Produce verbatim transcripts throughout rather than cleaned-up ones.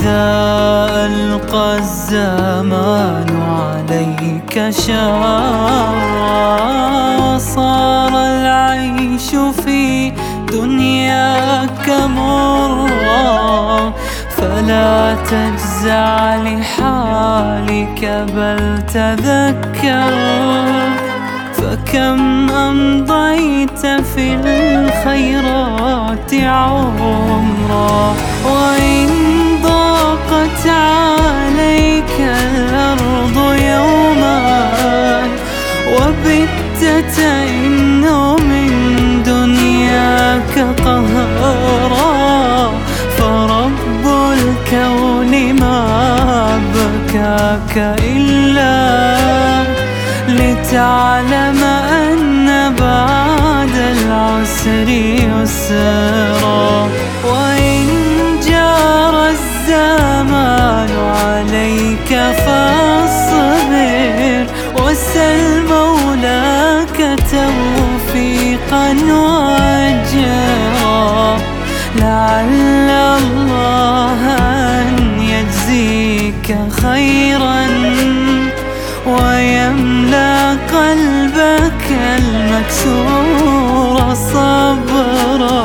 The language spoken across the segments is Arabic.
ألقى الزمان عليك شرا، صار العيش في دنياك مرا، فلا تجزع لحالك بل تذكر، فكم أمضيت في الخيرات عمرا. وإن ضاقت عليك الأرض يوما وبت تئن من دنياك قهرا، فرب الكون ما بكاك إلا لتعلم أن بعد العسر يسرا. وإن جار الزمان عليك فاصبر، وسل مولاك توفيقا وأجرا، لعل الله أن يجزيك خيرا ويملأ قلبك المكسور صبرا.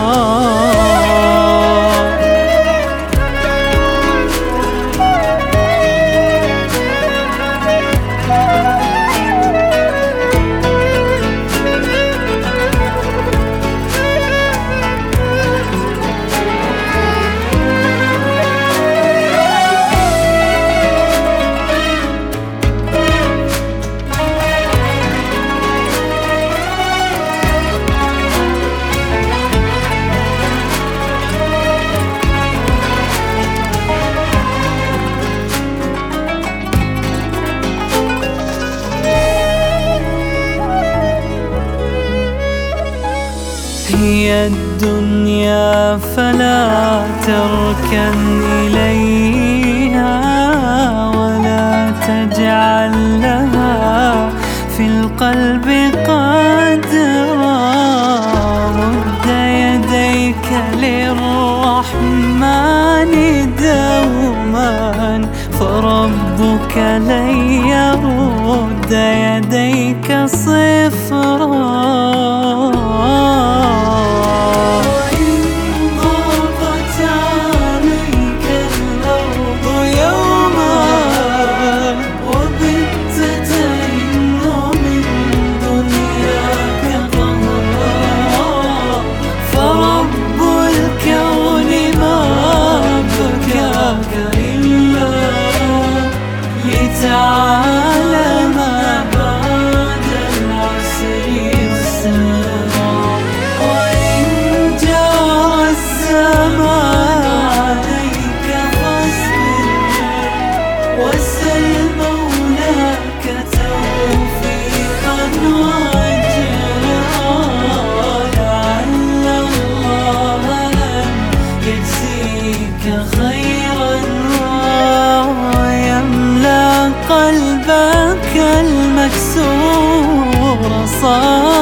هي الدنيا فلا تركن إليها، ولا تجعل لها في القلب قدرا، مد يديك للرحمن دوما، فربك لن يرد يديك صفرا. تعالى ما بعد العسر يسرا، وإن جار الزمان عليك فاصبر، وسل مولاك توفيقا وأجرا، لعل الله أن يجزيك خيرا ويملأ قلبك المكسور صار.